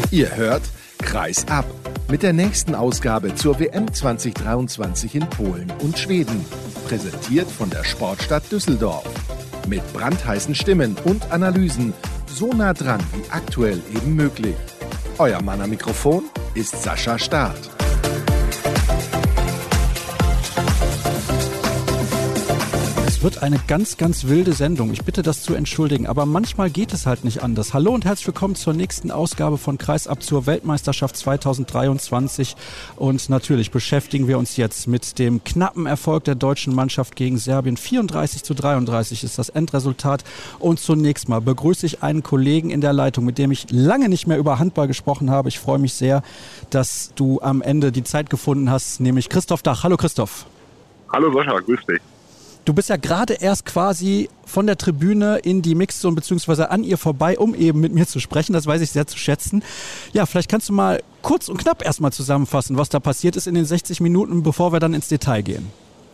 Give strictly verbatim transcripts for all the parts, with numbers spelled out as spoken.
Ihr hört Kreis ab mit der nächsten Ausgabe zur W M zwanzig dreiundzwanzig in Polen und Schweden. Präsentiert von der Sportstadt Düsseldorf. Mit brandheißen Stimmen und Analysen, so nah dran wie aktuell eben möglich. Euer Mann am Mikrofon ist Sascha Staat. Es wird eine ganz, ganz wilde Sendung. Ich bitte das zu entschuldigen, aber manchmal geht es halt nicht anders. Hallo und herzlich willkommen zur nächsten Ausgabe von Kreisab zur Weltmeisterschaft zwanzig dreiundzwanzig. Und natürlich beschäftigen wir uns jetzt mit dem knappen Erfolg der deutschen Mannschaft gegen Serbien. vierunddreißig zu dreiunddreißig ist das Endresultat. Und zunächst mal begrüße ich einen Kollegen in der Leitung, mit dem ich lange nicht mehr über Handball gesprochen habe. Ich freue mich sehr, dass du am Ende die Zeit gefunden hast, nämlich Christoph Dach. Hallo Christoph. Hallo Sascha, grüß dich. Du bist ja gerade erst quasi von der Tribüne in die Mixzone beziehungsweise an ihr vorbei, um eben mit mir zu sprechen. Das weiß ich sehr zu schätzen. Ja, vielleicht kannst du mal kurz und knapp erstmal zusammenfassen, was da passiert ist in den sechzig Minuten, bevor wir dann ins Detail gehen.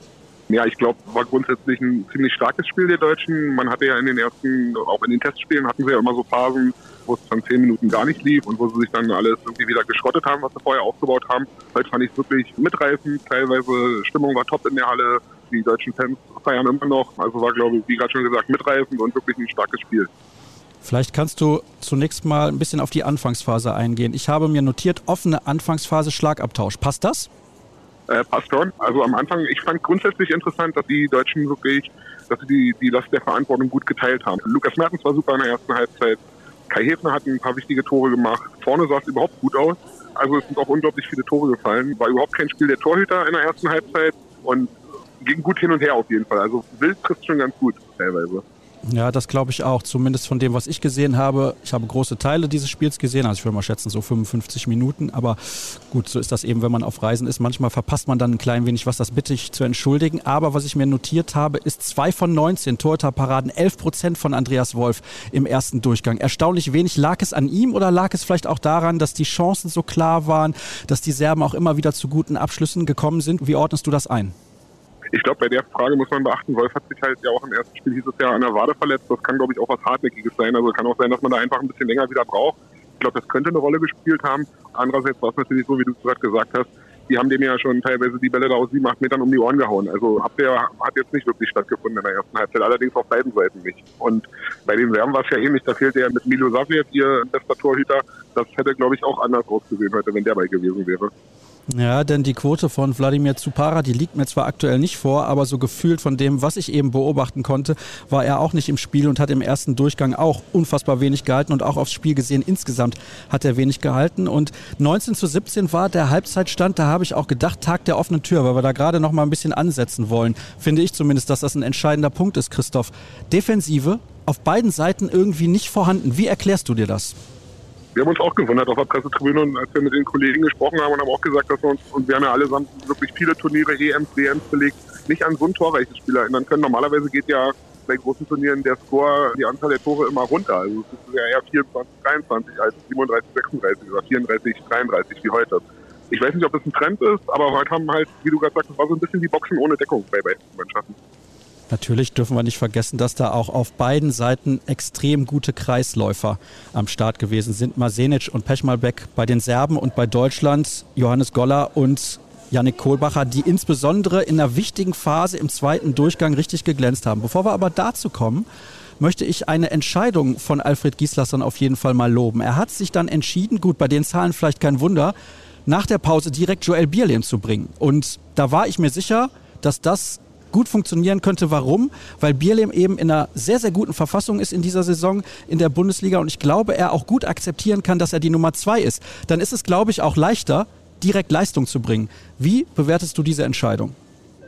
Ja, ich glaube, war grundsätzlich ein ziemlich starkes Spiel der Deutschen. Man hatte ja in den ersten, auch in den Testspielen, hatten sie ja immer so Phasen, wo es dann zehn Minuten gar nicht lief und wo sie sich dann alles irgendwie wieder geschrottet haben, was sie vorher aufgebaut haben. Heute fand ich es wirklich mitreißend. Teilweise Stimmung war top in der Halle. Die deutschen Fans feiern immer noch. Also war, glaube ich, wie gerade schon gesagt, mitreißend und wirklich ein starkes Spiel. Vielleicht kannst du zunächst mal ein bisschen auf die Anfangsphase eingehen. Ich habe mir notiert, offene Anfangsphase, Schlagabtausch. Passt das? Äh, passt schon. Also am Anfang, ich fand grundsätzlich interessant, dass die Deutschen wirklich, dass sie die, die Last der Verantwortung gut geteilt haben. Lukas Mertens war super in der ersten Halbzeit. Kai Häfner hat ein paar wichtige Tore gemacht. Vorne sah es überhaupt gut aus. Also es sind auch unglaublich viele Tore gefallen. War überhaupt kein Spiel der Torhüter in der ersten Halbzeit und ging gut hin und her auf jeden Fall. Also Wild trifft schon ganz gut teilweise. Ja, das glaube ich auch. Zumindest von dem, was ich gesehen habe. Ich habe große Teile dieses Spiels gesehen. Also ich würde mal schätzen, so fünfundfünfzig Minuten. Aber gut, so ist das eben, wenn man auf Reisen ist. Manchmal verpasst man dann ein klein wenig was. Das bitte ich zu entschuldigen. Aber was ich mir notiert habe, ist zwei von neunzehn Torhüterparaden, elf Prozent von Andreas Wolf im ersten Durchgang. Erstaunlich wenig. Lag es an ihm oder lag es vielleicht auch daran, dass die Chancen so klar waren, dass die Serben auch immer wieder zu guten Abschlüssen gekommen sind? Wie ordnest du das ein? Ich glaube, bei der Frage muss man beachten, Wolf hat sich halt ja auch im ersten Spiel, hieß es ja, an der Wade verletzt. Das kann, glaube ich, auch was Hartnäckiges sein. Also kann auch sein, dass man da einfach ein bisschen länger wieder braucht. Ich glaube, das könnte eine Rolle gespielt haben. Andererseits war es natürlich so, wie du es gerade gesagt hast, die haben dem ja schon teilweise die Bälle da aus sieben, acht Metern um die Ohren gehauen. Also Abwehr hat jetzt nicht wirklich stattgefunden in der ersten Halbzeit, allerdings auf beiden Seiten nicht. Und bei den Serben war es ja ähnlich, da fehlte ja mit Milo Savljev, ihr bester Torhüter. Das hätte, glaube ich, auch anders ausgesehen heute, wenn der bei gewesen wäre. Ja, denn die Quote von Wladimir Zupara, die liegt mir zwar aktuell nicht vor, aber so gefühlt von dem, was ich eben beobachten konnte, war er auch nicht im Spiel und hat im ersten Durchgang auch unfassbar wenig gehalten und auch aufs Spiel gesehen insgesamt hat er wenig gehalten und neunzehn zu siebzehn war der Halbzeitstand, da habe ich auch gedacht, Tag der offenen Tür, weil wir da gerade noch mal ein bisschen ansetzen wollen, finde ich zumindest, dass das ein entscheidender Punkt ist, Christoph. Defensive auf beiden Seiten irgendwie nicht vorhanden. Wie erklärst du dir das? Wir haben uns auch gewundert auf der Pressetribüne, und als wir mit den Kollegen gesprochen haben und haben auch gesagt, dass wir uns, und wir haben ja allesamt wirklich viele Turniere, E Ms, W Ms belegt, nicht an so ein torreiches Spiel erinnern können. Normalerweise geht ja bei großen Turnieren der Score, die Anzahl der Tore immer runter. Also es ist ja eher vierundzwanzig dreiundzwanzig als siebenunddreißig sechsunddreißig oder vierunddreißig dreiunddreißig wie heute. Ich weiß nicht, ob das ein Trend ist, aber heute haben halt, wie du gerade sagst, es war so ein bisschen wie Boxen ohne Deckung bei beiden Mannschaften. Natürlich dürfen wir nicht vergessen, dass da auch auf beiden Seiten extrem gute Kreisläufer am Start gewesen sind. Masenic und Pechmalbek bei den Serben und bei Deutschland Johannes Goller und Yannick Kohlbacher, die insbesondere in einer wichtigen Phase im zweiten Durchgang richtig geglänzt haben. Bevor wir aber dazu kommen, möchte ich eine Entscheidung von Alfred Gislason auf jeden Fall mal loben. Er hat sich dann entschieden, gut, bei den Zahlen vielleicht kein Wunder, nach der Pause direkt Joel Bierlehm zu bringen. Und da war ich mir sicher, dass das gut funktionieren könnte. Warum? Weil Bierlehm eben in einer sehr, sehr guten Verfassung ist in dieser Saison in der Bundesliga und ich glaube, er auch gut akzeptieren kann, dass er die Nummer zwei ist. Dann ist es, glaube ich, auch leichter, direkt Leistung zu bringen. Wie bewertest du diese Entscheidung?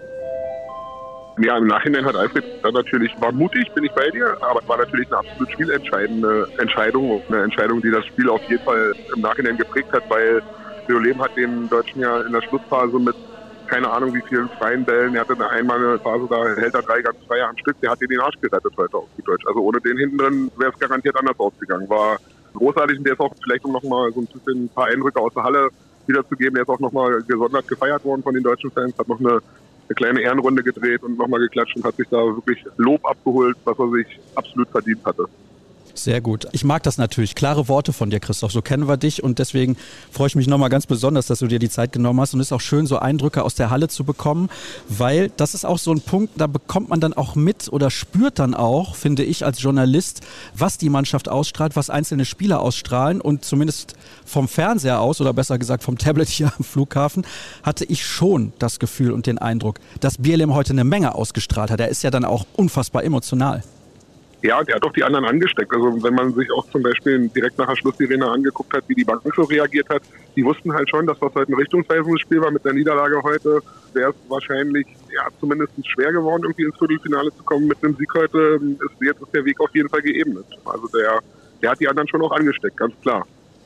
Ja, im Nachhinein hat Alfred dann natürlich, war mutig, bin ich bei dir, aber war natürlich eine absolut spielentscheidende Entscheidung. Eine Entscheidung, die das Spiel auf jeden Fall im Nachhinein geprägt hat, weil Bierlehm hat den Deutschen ja in der Schlussphase mit keine Ahnung wie vielen freien Bällen, er hatte eine einmal eine Phase, da hält er drei ganz freie am Stück, der hat dir den Arsch gerettet heute auf gut Deutsch. Also ohne den hinten drin wäre es garantiert anders ausgegangen. War großartig und der ist auch vielleicht, um nochmal so ein bisschen ein paar Eindrücke aus der Halle wiederzugeben, der ist auch nochmal gesondert gefeiert worden von den deutschen Fans, hat noch eine, eine kleine Ehrenrunde gedreht und nochmal geklatscht und hat sich da wirklich Lob abgeholt, was er sich absolut verdient hatte. Sehr gut. Ich mag das natürlich. Klare Worte von dir, Christoph. So kennen wir dich und deswegen freue ich mich nochmal ganz besonders, dass du dir die Zeit genommen hast. Und es ist auch schön, so Eindrücke aus der Halle zu bekommen, weil das ist auch so ein Punkt, da bekommt man dann auch mit oder spürt dann auch, finde ich als Journalist, was die Mannschaft ausstrahlt, was einzelne Spieler ausstrahlen. Und zumindest vom Fernseher aus oder besser gesagt vom Tablet hier am Flughafen hatte ich schon das Gefühl und den Eindruck, dass Bjelem heute eine Menge ausgestrahlt hat. Er ist ja dann auch unfassbar emotional. Ja, der hat doch die anderen angesteckt. Also wenn man sich auch zum Beispiel direkt nach der Schlusssirene angeguckt hat, wie die Bank so reagiert hat, die wussten halt schon, dass das heute ein richtungsweisendes Spiel war. Mit der Niederlage heute wäre es wahrscheinlich ja, zumindest schwer geworden, irgendwie ins Viertelfinale zu kommen. Mit einem Sieg heute ist jetzt ist der Weg auf jeden Fall geebnet. Also der, der hat die anderen schon auch angesteckt, ganz klar.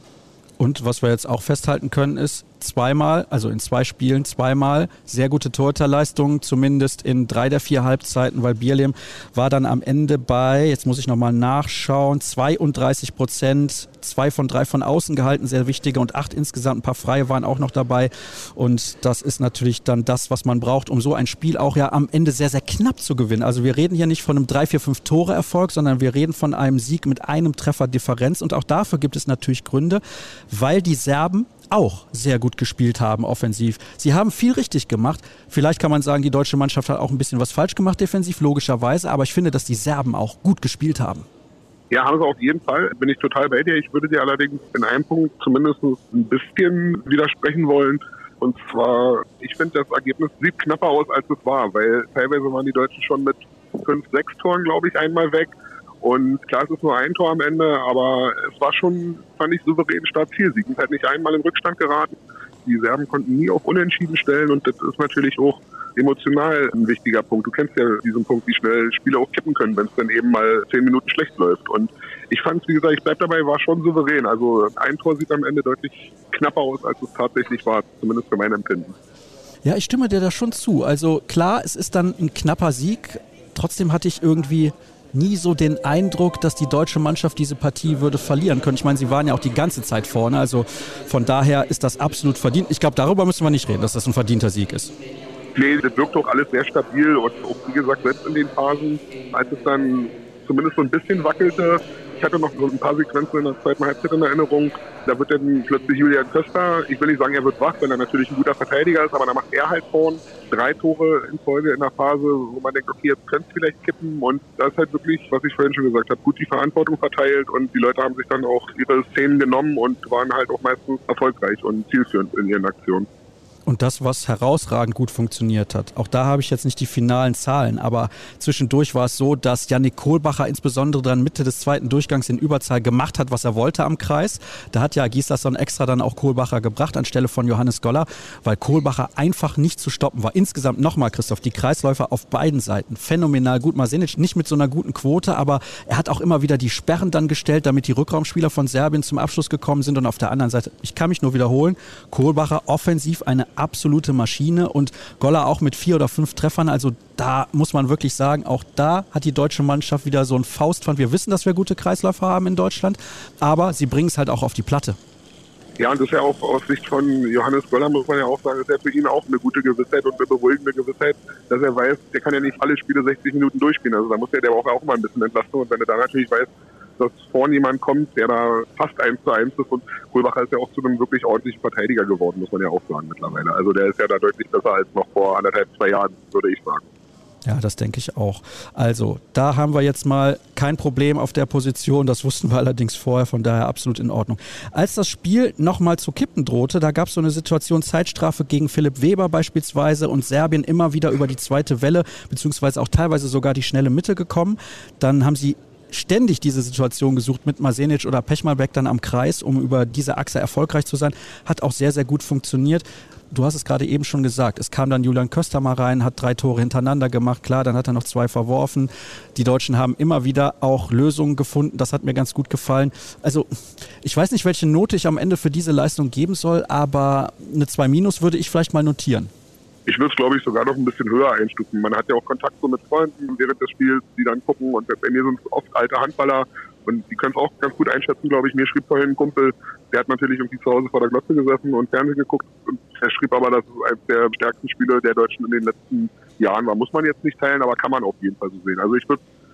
Und was wir jetzt auch festhalten können, ist zweimal, also in zwei Spielen zweimal sehr gute Torhüterleistungen, zumindest in drei der vier Halbzeiten, weil Bjelem war dann am Ende bei, jetzt muss ich nochmal nachschauen, zweiunddreißig Prozent, zwei von drei von außen gehalten, sehr wichtige und acht insgesamt, ein paar Freie waren auch noch dabei und das ist natürlich dann das, was man braucht, um so ein Spiel auch ja am Ende sehr, sehr knapp zu gewinnen. Also wir reden hier nicht von einem drei, vier, fünf Tore Erfolg, sondern wir reden von einem Sieg mit einem Treffer Differenz und auch dafür gibt es natürlich Gründe, weil die Serben auch sehr gut gespielt haben offensiv. Sie haben viel richtig gemacht. Vielleicht kann man sagen, die deutsche Mannschaft hat auch ein bisschen was falsch gemacht defensiv, logischerweise. Aber ich finde, dass die Serben auch gut gespielt haben. Ja, haben sie auf jeden Fall. Bin ich total bei dir. Ich würde dir allerdings in einem Punkt zumindest ein bisschen widersprechen wollen. Und zwar, ich finde, das Ergebnis sieht knapper aus, als es war. Weil teilweise waren die Deutschen schon mit fünf, sechs Toren, glaube ich, einmal weg. Und klar, es ist nur ein Tor am Ende, aber es war schon, fand ich, souverän Start-Ziel. Sie sind halt nicht einmal in Rückstand geraten. Die Serben konnten nie auf Unentschieden stellen und das ist natürlich auch emotional ein wichtiger Punkt. Du kennst ja diesen Punkt, wie schnell Spiele auch kippen können, wenn es dann eben mal zehn Minuten schlecht läuft. Und ich fand es, wie gesagt, ich bleib dabei, war schon souverän. Also ein Tor sieht am Ende deutlich knapper aus, als es tatsächlich war, zumindest für mein Empfinden. Ja, ich stimme dir da schon zu. Also klar, es ist dann ein knapper Sieg. Trotzdem hatte ich irgendwie nie so den Eindruck, dass die deutsche Mannschaft diese Partie würde verlieren können. Ich meine, sie waren ja auch die ganze Zeit vorne, also von daher ist das absolut verdient. Ich glaube, darüber müssen wir nicht reden, dass das ein verdienter Sieg ist. Nee, das wirkt doch alles sehr stabil und auch, wie gesagt, selbst in den Phasen, als es dann zumindest so ein bisschen wackelte, ich hatte noch so ein paar Sequenzen in der zweiten Halbzeit in Erinnerung, da wird dann plötzlich Julian Köster, ich will nicht sagen, er wird wach, weil er natürlich ein guter Verteidiger ist, aber da macht er halt vorn drei Tore in Folge in der Phase, wo man denkt, okay, jetzt könnte es vielleicht kippen und da ist halt wirklich, was ich vorhin schon gesagt habe, gut die Verantwortung verteilt und die Leute haben sich dann auch ihre Szenen genommen und waren halt auch meistens erfolgreich und zielführend in ihren Aktionen. Und das, was herausragend gut funktioniert hat. Auch da habe ich jetzt nicht die finalen Zahlen, aber zwischendurch war es so, dass Yannick Kohlbacher insbesondere dann Mitte des zweiten Durchgangs in Überzahl gemacht hat, was er wollte am Kreis. Da hat ja Gislason extra dann auch Kohlbacher gebracht anstelle von Johannes Goller, weil Kohlbacher einfach nicht zu stoppen war. Insgesamt nochmal, Christoph, die Kreisläufer auf beiden Seiten phänomenal gut. Masenic nicht mit so einer guten Quote, aber er hat auch immer wieder die Sperren dann gestellt, damit die Rückraumspieler von Serbien zum Abschluss gekommen sind. Und auf der anderen Seite, ich kann mich nur wiederholen, Kohlbacher offensiv eine absolute Maschine und Goller auch mit vier oder fünf Treffern. Also da muss man wirklich sagen, auch da hat die deutsche Mannschaft wieder so ein Faustpfand. Wir wissen, dass wir gute Kreisläufer haben in Deutschland, aber sie bringen es halt auch auf die Platte. Ja, und das ist ja auch aus Sicht von Johannes Goller, muss man ja auch sagen, ist ja für ihn auch eine gute Gewissheit und eine beruhigende Gewissheit, dass er weiß, der kann ja nicht alle Spiele sechzig Minuten durchspielen. Also da muss er, der braucht auch mal ein bisschen Entlastung. Und wenn er da natürlich weiß, dass vorne jemand kommt, der da fast eins zu eins ist und Kohlbacher ist ja auch zu einem wirklich ordentlichen Verteidiger geworden, muss man ja auch sagen mittlerweile. Also der ist ja da deutlich besser als noch vor anderthalb, zwei Jahren, würde ich sagen. Ja, das denke ich auch. Also, da haben wir jetzt mal kein Problem auf der Position. Das wussten wir allerdings vorher, von daher absolut in Ordnung. Als das Spiel nochmal zu kippen drohte, da gab es so eine Situation, Zeitstrafe gegen Philipp Weber beispielsweise und Serbien immer wieder über die zweite Welle, beziehungsweise auch teilweise sogar die schnelle Mitte gekommen. Dann haben sie ständig diese Situation gesucht mit Masenic oder Pechmalbek dann am Kreis, um über diese Achse erfolgreich zu sein. Hat auch sehr, sehr gut funktioniert. Du hast es gerade eben schon gesagt, es kam dann Julian Köster mal rein, hat drei Tore hintereinander gemacht, klar, dann hat er noch zwei verworfen. Die Deutschen haben immer wieder auch Lösungen gefunden, das hat mir ganz gut gefallen. Also ich weiß nicht, welche Note ich am Ende für diese Leistung geben soll, aber eine zwei minus würde ich vielleicht mal notieren. Ich würde es, glaube ich, sogar noch ein bisschen höher einstufen. Man hat ja auch Kontakt so mit Freunden während des Spiels, die dann gucken. Und bei mir sind es oft alte Handballer und die können es auch ganz gut einschätzen, glaube ich. Mir schrieb vorhin ein Kumpel, der hat natürlich irgendwie zu Hause vor der Glotze gesessen und Fernsehen geguckt. Und er schrieb aber, dass es eines der stärksten Spiele der Deutschen in den letzten Jahren war. Muss man jetzt nicht teilen, aber kann man auf jeden Fall so sehen. Also ich würde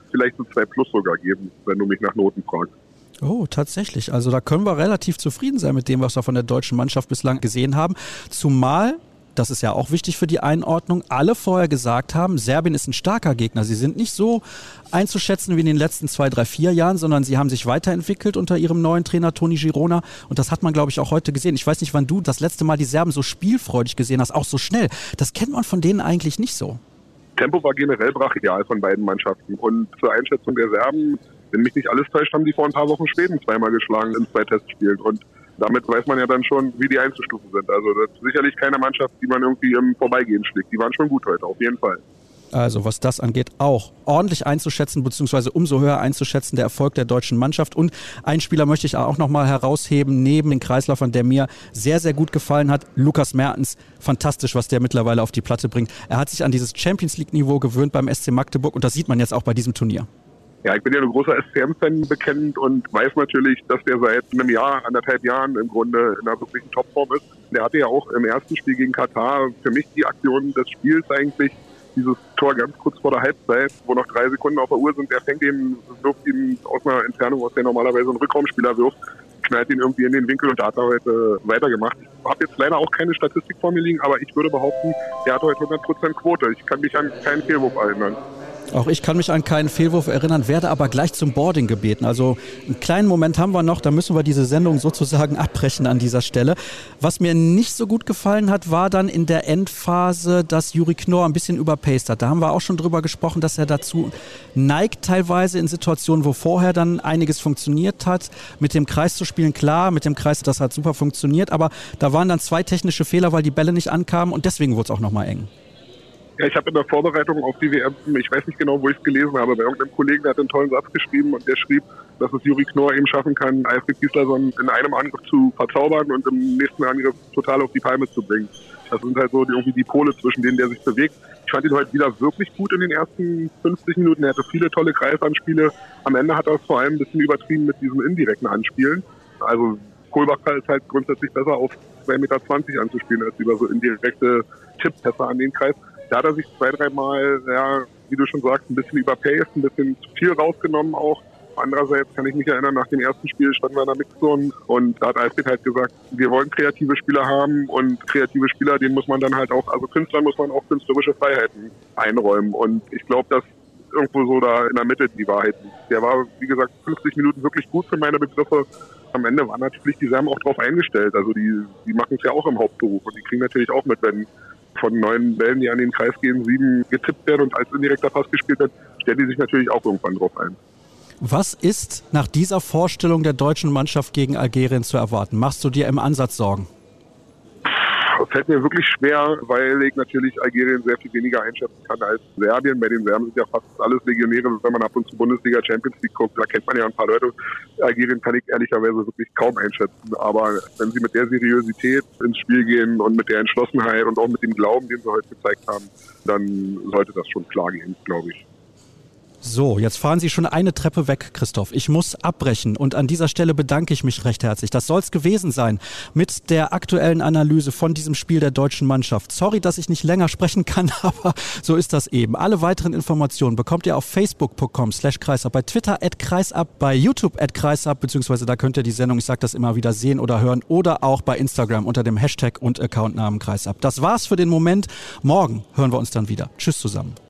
vielleicht eine zwei plus sogar geben, wenn du mich nach Noten fragst. Oh, tatsächlich. Also da können wir relativ zufrieden sein mit dem, was wir von der deutschen Mannschaft bislang gesehen haben. Zumal, das ist ja auch wichtig für die Einordnung, alle vorher gesagt haben, Serbien ist ein starker Gegner. Sie sind nicht so einzuschätzen wie in den letzten zwei, drei, vier Jahren, sondern sie haben sich weiterentwickelt unter ihrem neuen Trainer Toni Girona. Und das hat man, glaube ich, auch heute gesehen. Ich weiß nicht, wann du das letzte Mal die Serben so spielfreudig gesehen hast, auch so schnell. Das kennt man von denen eigentlich nicht so. Tempo war generell brachial von beiden Mannschaften. Und zur Einschätzung der Serben, wenn mich nicht alles täuscht, haben die vor ein paar Wochen Schweden zweimal geschlagen in zwei Testspielen. Und damit weiß man ja dann schon, wie die einzustufen sind. Also das ist sicherlich keine Mannschaft, die man irgendwie im Vorbeigehen schlägt. Die waren schon gut heute, auf jeden Fall. Also was das angeht, auch ordentlich einzuschätzen, beziehungsweise umso höher einzuschätzen, der Erfolg der deutschen Mannschaft. Und einen Spieler möchte ich auch nochmal herausheben, neben den Kreislaufern, der mir sehr, sehr gut gefallen hat. Lukas Mertens, fantastisch, was der mittlerweile auf die Platte bringt. Er hat sich an dieses Champions-League-Niveau gewöhnt beim S C Magdeburg und das sieht man jetzt auch bei diesem Turnier. Ja, ich bin ja ein großer S C M-Fan bekannt und weiß natürlich, dass der seit einem Jahr, anderthalb Jahren im Grunde in einer wirklichen Topform ist. Der hatte ja auch im ersten Spiel gegen Katar für mich die Aktion des Spiels eigentlich, dieses Tor ganz kurz vor der Halbzeit, wo noch drei Sekunden auf der Uhr sind. Der fängt ihn, wirft ihn aus einer Entfernung, aus der normalerweise ein Rückraumspieler wirft, knallt ihn irgendwie in den Winkel und da hat er heute weitergemacht. Ich habe jetzt leider auch keine Statistik vor mir liegen, aber ich würde behaupten, der hat heute hundert Prozent Quote. Ich kann mich an keinen Fehlwurf erinnern. Auch ich kann mich an keinen Fehlwurf erinnern, werde aber gleich zum Boarding gebeten. Also einen kleinen Moment haben wir noch, da müssen wir diese Sendung sozusagen abbrechen an dieser Stelle. Was mir nicht so gut gefallen hat, war dann in der Endphase, dass Juri Knorr ein bisschen überpaced hat. Da haben wir auch schon drüber gesprochen, dass er dazu neigt, teilweise in Situationen, wo vorher dann einiges funktioniert hat, mit dem Kreis zu spielen. Klar, mit dem Kreis, das hat super funktioniert, aber da waren dann zwei technische Fehler, weil die Bälle nicht ankamen und deswegen wurde es auch nochmal eng. Ja, ich habe in der Vorbereitung auf die W M, ich weiß nicht genau, wo ich es gelesen habe, bei irgendeinem Kollegen, der hat einen tollen Satz geschrieben und der schrieb, dass es Juri Knorr eben schaffen kann, Alfred Gislason in einem Angriff zu verzaubern und im nächsten Angriff total auf die Palme zu bringen. Das sind halt so die, irgendwie die Pole, zwischen denen der sich bewegt. Ich fand ihn heute wieder wirklich gut in den ersten fünfzig Minuten. Er hatte viele tolle Kreisanspiele. Am Ende hat er es vor allem ein bisschen übertrieben mit diesen indirekten Anspielen. Also Kohlbacher ist halt grundsätzlich besser auf zwei Meter zwanzig anzuspielen, als über so indirekte Tipppässe an den Kreis. Da hat er sich zwei, dreimal, ja, wie du schon sagst, ein bisschen überpaced, ein bisschen zu viel rausgenommen auch. Andererseits kann ich mich erinnern, nach dem ersten Spiel standen wir in der Mixzone und da hat Alfred halt gesagt, wir wollen kreative Spieler haben und kreative Spieler, denen muss man dann halt auch, also Künstlern muss man auch künstlerische Freiheiten einräumen und ich glaube, dass irgendwo so da in der Mitte die Wahrheit liegt. Der war, wie gesagt, fünfzig Minuten wirklich gut für meine Begriffe. Am Ende waren natürlich die Serben auch drauf eingestellt, also die, die machen es ja auch im Hauptberuf und die kriegen natürlich auch mit, wenn von neun Bällen, die an den Kreis gehen, sieben getippt werden und als indirekter Pass gespielt wird, stellen die sich natürlich auch irgendwann drauf ein. Was ist nach dieser Vorstellung der deutschen Mannschaft gegen Algerien zu erwarten? Machst du dir im Ansatz Sorgen? Das fällt mir wirklich schwer, weil ich natürlich Algerien sehr viel weniger einschätzen kann als Serbien. Bei den Serben sind ja fast alles Legionäre, wenn man ab und zu Bundesliga, Champions League guckt, da kennt man ja ein paar Leute. Algerien kann ich ehrlicherweise wirklich kaum einschätzen. Aber wenn sie mit der Seriosität ins Spiel gehen und mit der Entschlossenheit und auch mit dem Glauben, den sie heute gezeigt haben, dann sollte das schon klar gehen, glaube ich. So, jetzt fahren Sie schon eine Treppe weg, Christoph. Ich muss abbrechen und an dieser Stelle bedanke ich mich recht herzlich. Das soll es gewesen sein mit der aktuellen Analyse von diesem Spiel der deutschen Mannschaft. Sorry, dass ich nicht länger sprechen kann, aber so ist das eben. Alle weiteren Informationen bekommt ihr auf facebook punkt com slash kreisab, bei Twitter at kreisab, bei YouTube at kreisab, beziehungsweise da könnt ihr die Sendung, ich sage das immer wieder, sehen oder hören oder auch bei Instagram unter dem Hashtag und Accountnamen kreisab. Das war's für den Moment. Morgen hören wir uns dann wieder. Tschüss zusammen.